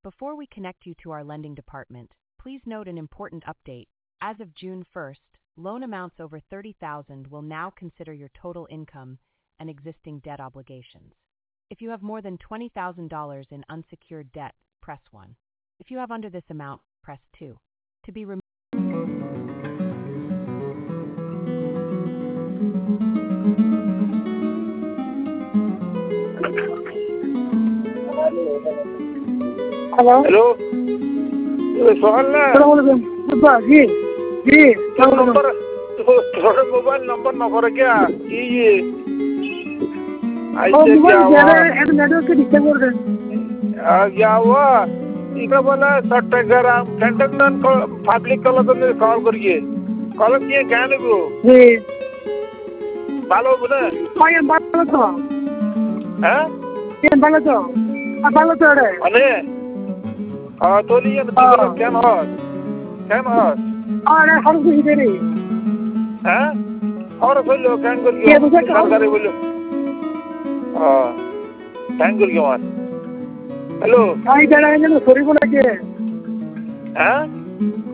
Before we connect you to our lending department, please note an important update. As of June 1st, loan amounts over $30,000 will now consider your total income and existing debt obligations. If you have more than $20,000 in unsecured debt, press 1. If you have under this amount, press 2. To be removed. Hello hello ये सोहन ना जी जी तो number थोड़ा mobile number न करो क्या ये ऐसे क्या हुआ नेटवर्क के डिस्टर्ब कर रहे क्या हुआ इधर बोला सट्टेग्राम सेंटर पब्लिक कॉल तो कॉल करिए कॉल किए क्या नहीं वो जी बालो बोले ये बालो तो हैं ये बालो तो रे अने तो लिए ना क्या ना अरे हम कुछ दे रही हैं और बोलो क्या करिए सरकारी बोलो हाँ क्या करिए वहाँ हेलो आई जरा है ना सॉरी बोला के हैं